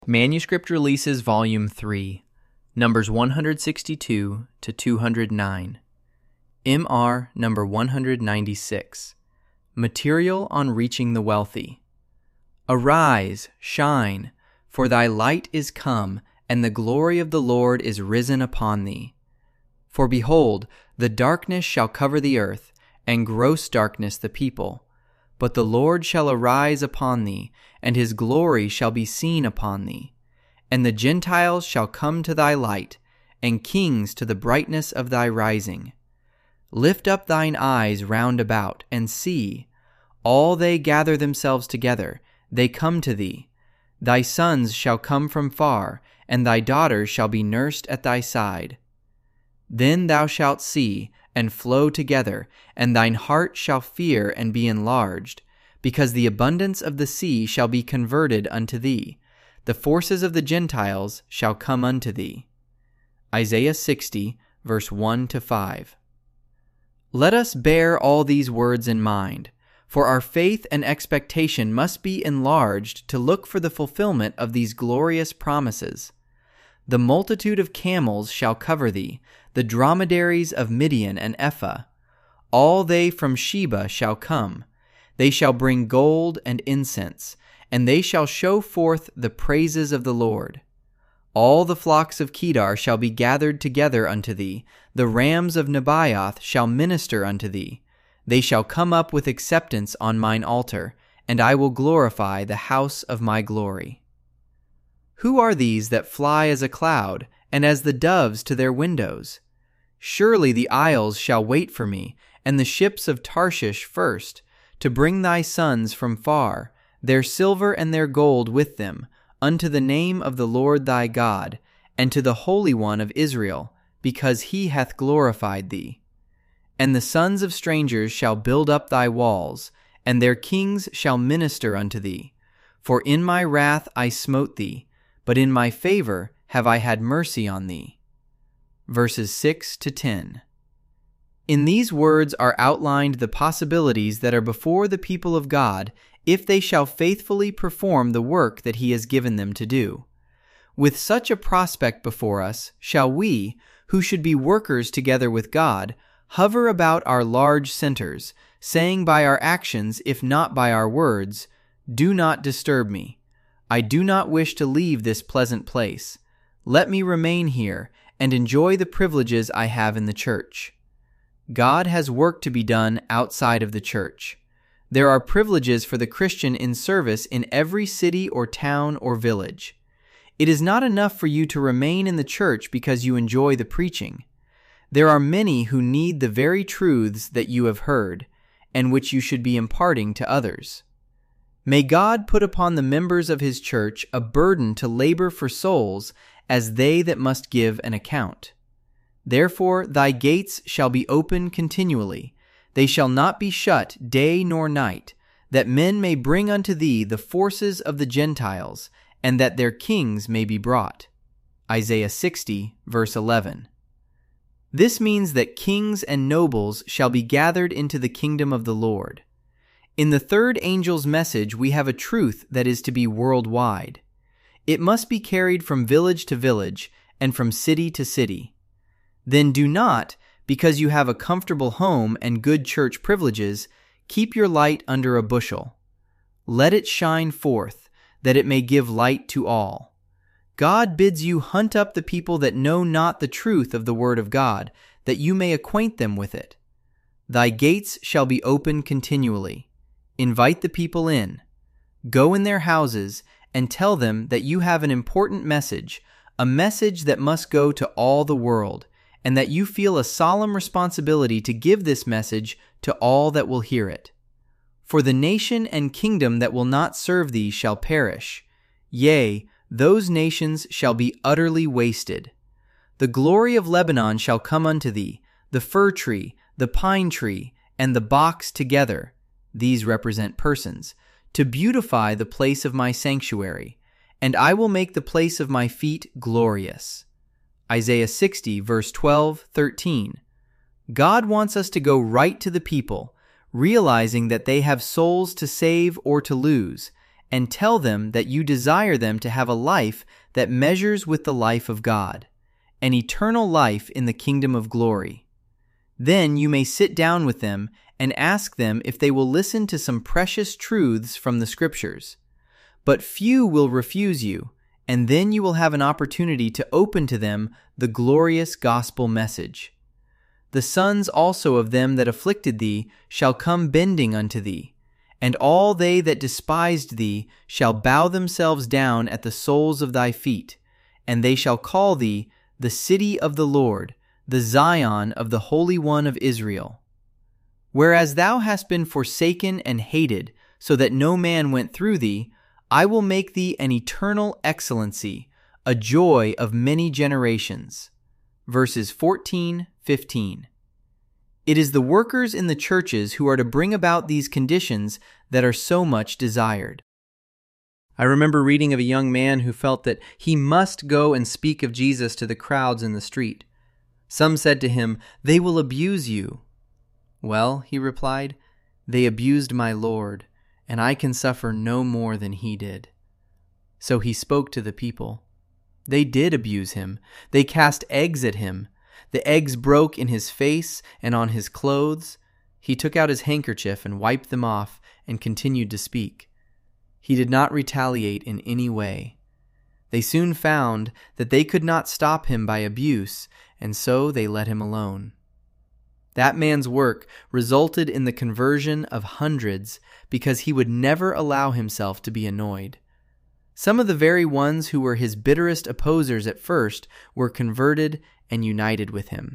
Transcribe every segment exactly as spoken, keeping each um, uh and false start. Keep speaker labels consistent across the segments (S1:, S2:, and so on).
S1: Manuscript Releases Volume three, numbers one hundred sixty-two to two hundred nine. M R number one hundred ninety-six. Material on Reaching the Wealthy. Arise, shine, for thy light is come, and the glory of the Lord is risen upon thee. For behold, the darkness shall cover the earth, and gross darkness the people. But the Lord shall arise upon thee, and his glory shall be seen upon thee. And the Gentiles shall come to thy light, and kings to the brightness of thy rising. Lift up thine eyes round about, and see. All they gather themselves together, they come to thee. Thy sons shall come from far, and thy daughters shall be nursed at thy side. Then thou shalt see, and flow together, and thine heart shall fear and be enlarged, because the abundance of the sea shall be converted unto thee. The forces of the Gentiles shall come unto thee. Isaiah sixty, verse one to five. Let us bear all these words in mind, for our faith and expectation must be enlarged to look for the fulfillment of these glorious promises. The multitude of camels shall cover thee, the dromedaries of Midian and Ephah. All they from Sheba shall come. They shall bring gold and incense, and they shall show forth the praises of the Lord. All the flocks of Kedar shall be gathered together unto thee. The rams of Nebaioth shall minister unto thee. They shall come up with acceptance on mine altar, and I will glorify the house of my glory. Who are these that fly as a cloud, and as the doves to their windows? Surely the isles shall wait for me, and the ships of Tarshish first, to bring thy sons from far, their silver and their gold with them, unto the name of the Lord thy God, and to the Holy One of Israel, because he hath glorified thee. And the sons of strangers shall build up thy walls, and their kings shall minister unto thee. For in my wrath I smote thee, but in my favor have I had mercy on thee. Verses six to ten. In these words are outlined the possibilities that are before the people of God if they shall faithfully perform the work that he has given them to do. With such a prospect before us, shall we, who should be workers together with God, hover about our large centers, saying by our actions, if not by our words, "Do not disturb me. I do not wish to leave this pleasant place. Let me remain here and enjoy the privileges I have in the church." God has work to be done outside of the church. There are privileges for the Christian in service in every city or town or village. It is not enough for you to remain in the church because you enjoy the preaching. There are many who need the very truths that you have heard, and which you should be imparting to others. May God put upon the members of his church a burden to labor for souls as they that must give an account. Therefore thy gates shall be open continually. They shall not be shut day nor night, that men may bring unto thee the forces of the Gentiles, and that their kings may be brought. Isaiah sixty, verse eleven. This means that kings and nobles shall be gathered into the kingdom of the Lord. In the third angel's message we have a truth that is to be worldwide. It must be carried from village to village and from city to city. Then do not, because you have a comfortable home and good church privileges, keep your light under a bushel. Let it shine forth, that it may give light to all. God bids you hunt up the people that know not the truth of the word of God, that you may acquaint them with it. Thy gates shall be open continually. Invite the people in. Go in their houses and tell them that you have an important message, a message that must go to all the world, and that you feel a solemn responsibility to give this message to all that will hear it. For the nation and kingdom that will not serve thee shall perish. Yea, those nations shall be utterly wasted. The glory of Lebanon shall come unto thee, the fir tree, the pine tree, and the box together. These represent persons, to beautify the place of my sanctuary, and I will make the place of my feet glorious. Isaiah sixty, verse twelve, thirteen. God wants us to go right to the people, realizing that they have souls to save or to lose, and tell them that you desire them to have a life that measures with the life of God, an eternal life in the kingdom of glory. Then you may sit down with them and ask them if they will listen to some precious truths from the Scriptures. But few will refuse you, and then you will have an opportunity to open to them the glorious gospel message. The sons also of them that afflicted thee shall come bending unto thee, and all they that despised thee shall bow themselves down at the soles of thy feet, and they shall call thee the city of the Lord, the Zion of the Holy One of Israel. Whereas thou hast been forsaken and hated, so that no man went through thee, I will make thee an eternal excellency, a joy of many generations. Verses fourteen, fifteen. It is the workers in the churches who are to bring about these conditions that are so much desired. I remember reading of a young man who felt that he must go and speak of Jesus to the crowds in the street. Some said to him, "They will abuse you." "Well," he replied, "they abused my Lord, and I can suffer no more than he did." So he spoke to the people. They did abuse him. They cast eggs at him. The eggs broke in his face and on his clothes. He took out his handkerchief and wiped them off and continued to speak. He did not retaliate in any way. They soon found that they could not stop him by abuse, and so they let him alone. That man's work resulted in the conversion of hundreds because he would never allow himself to be annoyed. Some of the very ones who were his bitterest opposers at first were converted and united with him.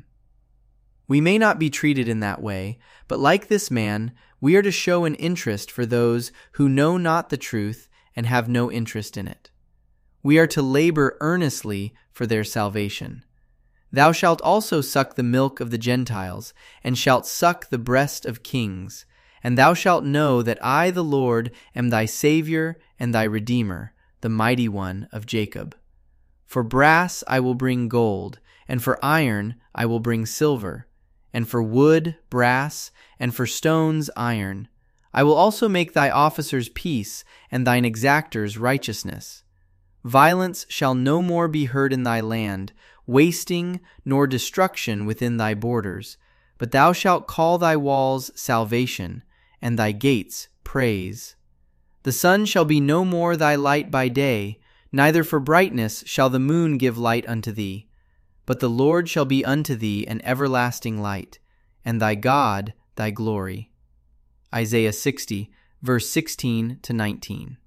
S1: We may not be treated in that way, but like this man, we are to show an interest for those who know not the truth and have no interest in it. We are to labor earnestly for their salvation. Thou shalt also suck the milk of the Gentiles, and shalt suck the breast of kings. And thou shalt know that I, the Lord, am thy Savior and thy Redeemer, the mighty one of Jacob. For brass I will bring gold, and for iron I will bring silver, and for wood brass, and for stones iron. I will also make thy officers peace, and thine exactors righteousness. Violence shall no more be heard in thy land, wasting nor destruction within thy borders. But thou shalt call thy walls salvation, and thy gates praise. The sun shall be no more thy light by day, neither for brightness shall the moon give light unto thee. But the Lord shall be unto thee an everlasting light, and thy God thy glory. Isaiah sixty, verse sixteen to nineteen.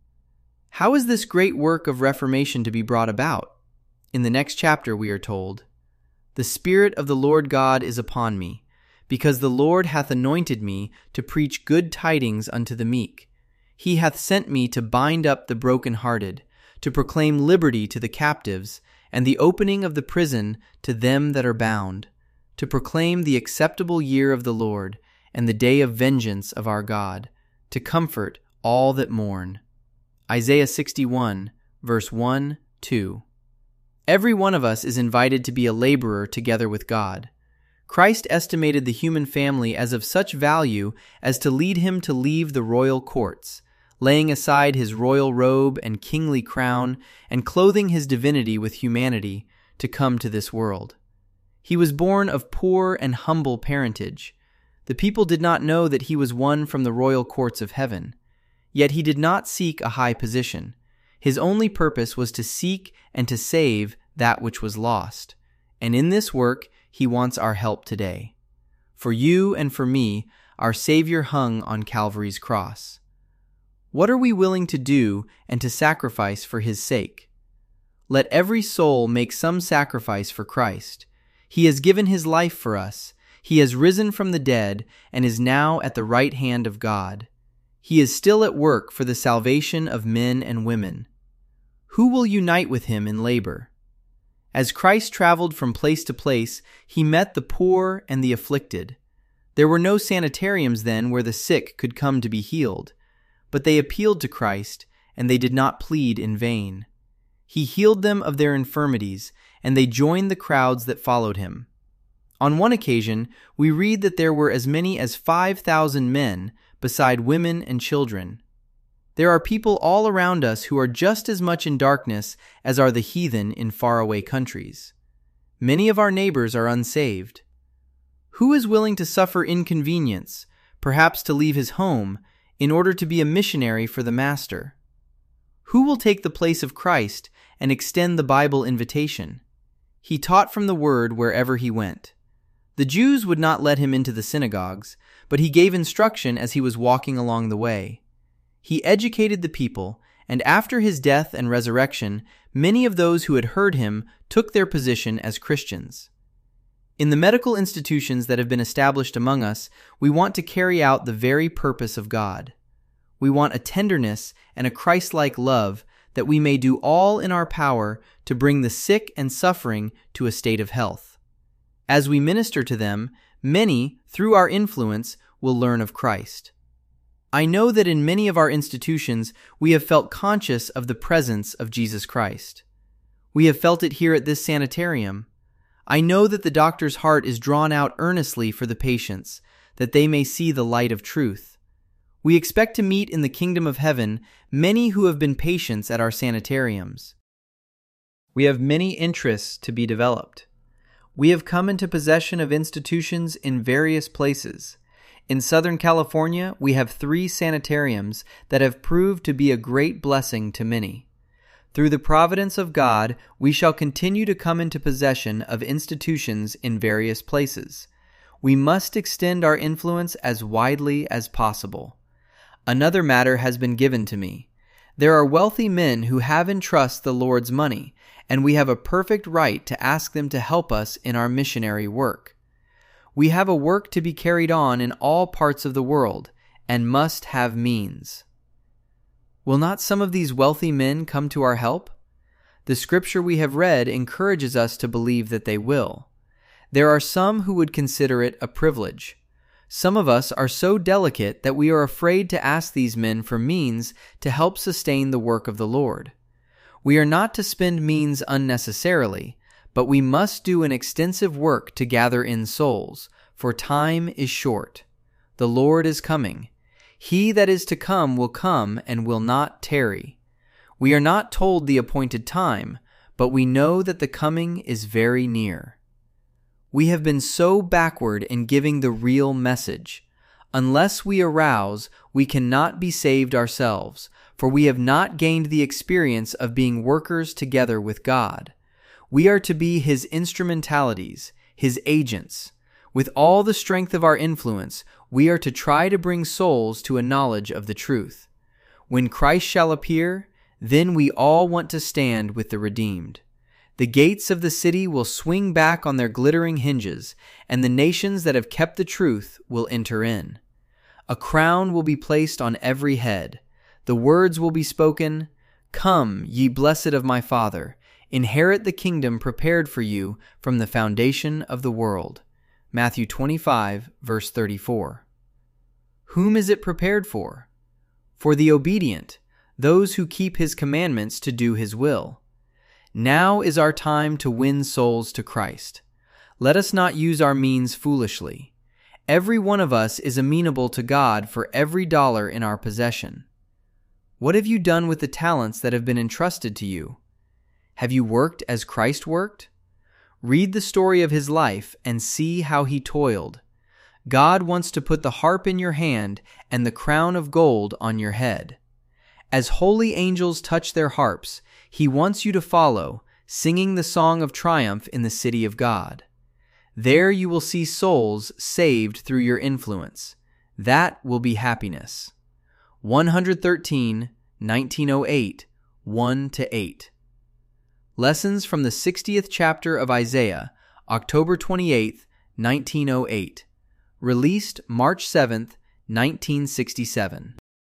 S1: How is this great work of reformation to be brought about? In the next chapter we are told, "The Spirit of the Lord God is upon me, because the Lord hath anointed me to preach good tidings unto the meek. He hath sent me to bind up the brokenhearted, to proclaim liberty to the captives, and the opening of the prison to them that are bound, to proclaim the acceptable year of the Lord, and the day of vengeance of our God, to comfort all that mourn." Isaiah sixty-one, verse one, two. Every one of us is invited to be a laborer together with God. Christ estimated the human family as of such value as to lead him to leave the royal courts, laying aside his royal robe and kingly crown, and clothing his divinity with humanity, to come to this world. He was born of poor and humble parentage. The people did not know that he was one from the royal courts of heaven. Yet he did not seek a high position. His only purpose was to seek and to save that which was lost. And in this work, he wants our help today. For you and for me, our Savior hung on Calvary's cross. What are we willing to do and to sacrifice for his sake? Let every soul make some sacrifice for Christ. He has given his life for us. He has risen from the dead and is now at the right hand of God. He is still at work for the salvation of men and women. Who will unite with him in labor? As Christ traveled from place to place, he met the poor and the afflicted. There were no sanitariums then where the sick could come to be healed, but they appealed to Christ, and they did not plead in vain. He healed them of their infirmities, and they joined the crowds that followed him. On one occasion, we read that there were as many as five thousand men, beside women and children. There are people all around us who are just as much in darkness as are the heathen in faraway countries. Many of our neighbors are unsaved. Who is willing to suffer inconvenience, perhaps to leave his home, in order to be a missionary for the Master? Who will take the place of Christ and extend the Bible invitation? He taught from the Word wherever he went. The Jews would not let him into the synagogues, but he gave instruction as he was walking along the way. He educated the people, and after his death and resurrection, many of those who had heard him took their position as Christians. In the medical institutions that have been established among us, we want to carry out the very purpose of God. We want a tenderness and a Christ-like love that we may do all in our power to bring the sick and suffering to a state of health. As we minister to them, many, through our influence, will learn of Christ. I know that in many of our institutions we have felt conscious of the presence of Jesus Christ. We have felt it here at this sanitarium. I know that the doctor's heart is drawn out earnestly for the patients, that they may see the light of truth. We expect to meet in the kingdom of heaven many who have been patients at our sanitariums. We have many interests to be developed. We have come into possession of institutions in various places. In Southern California, we have three sanitariums that have proved to be a great blessing to many. Through the providence of God, we shall continue to come into possession of institutions in various places. We must extend our influence as widely as possible. Another matter has been given to me. There are wealthy men who have in trust the Lord's money, and we have a perfect right to ask them to help us in our missionary work. We have a work to be carried on in all parts of the world, and must have means. Will not some of these wealthy men come to our help? The scripture we have read encourages us to believe that they will. There are some who would consider it a privilege. Some of us are so delicate that we are afraid to ask these men for means to help sustain the work of the Lord. We are not to spend means unnecessarily, but we must do an extensive work to gather in souls, for time is short. The Lord is coming. He that is to come will come and will not tarry. We are not told the appointed time, but we know that the coming is very near. We have been so backward in giving the real message. Unless we arouse, we cannot be saved ourselves, for we have not gained the experience of being workers together with God. We are to be His instrumentalities, His agents. With all the strength of our influence, we are to try to bring souls to a knowledge of the truth. When Christ shall appear, then we all want to stand with the redeemed. The gates of the city will swing back on their glittering hinges, and the nations that have kept the truth will enter in. A crown will be placed on every head. The words will be spoken, "Come, ye blessed of my Father, inherit the kingdom prepared for you from the foundation of the world." Matthew twenty-five, verse thirty-four. Whom is it prepared for? For the obedient, those who keep His commandments to do His will. Now is our time to win souls to Christ. Let us not use our means foolishly. Every one of us is amenable to God for every dollar in our possession. What have you done with the talents that have been entrusted to you? Have you worked as Christ worked? Read the story of His life and see how He toiled. God wants to put the harp in your hand and the crown of gold on your head. As holy angels touch their harps, He wants you to follow, singing the song of triumph in the city of God. There you will see souls saved through your influence. That will be happiness. one thirteen, nineteen oh eight, one to eight. Lessons from the sixtieth chapter of Isaiah, October twenty-eighth, nineteen oh eight. Released March seventh, nineteen sixty-seven.